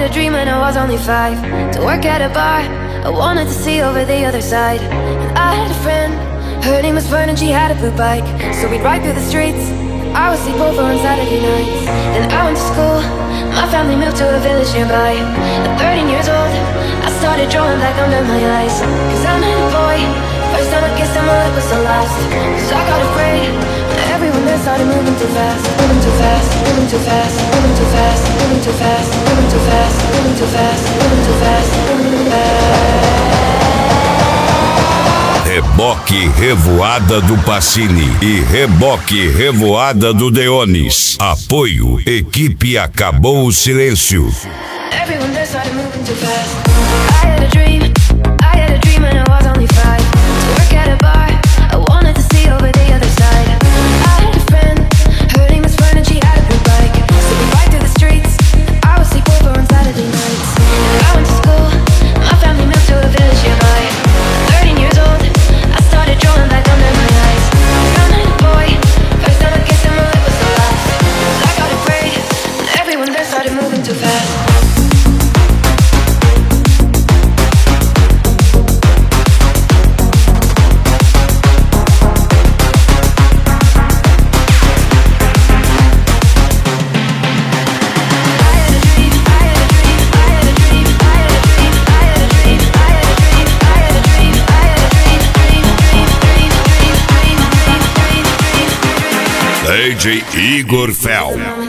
a dream when I was only 5, to work at a bar, I wanted to see over the other side. And I had a friend, her name was Fern and she had a blue bike. So we'd ride through the streets, I would sleep over on Saturday nights. Then I went to school, my family moved to a village nearby. At 13 years old, I started drawing black under my eyes. Cause I'm a boy, first time I kissed him, my lip was the last. Cause I got afraid, when everyone there started moving too fast. Moving too fast, moving too fast, moving too fast, moving too fast, moving too fast, moving too fast, moving too fast, moving too fast. Reboque Revoada do Pacini e Reboque Revoada do Deonis. Apoio, equipe Acabou o Silêncio. Everyone there started moving too fast. I had a dream when I was only 5, to work at a bar, I wanted to see over the other side. I had a friend, her name was Fern and she had a blue bike. So we ride through the streets, I would sleep over on Saturday nights. And I went to school, my family moved to a village nearby. 13 years old, I started drawing black under my eyes. I'm a boy, first time I kissed him, my lip was the last. I got afraid, when everyone there started moving too fast. DJ Igor Fel.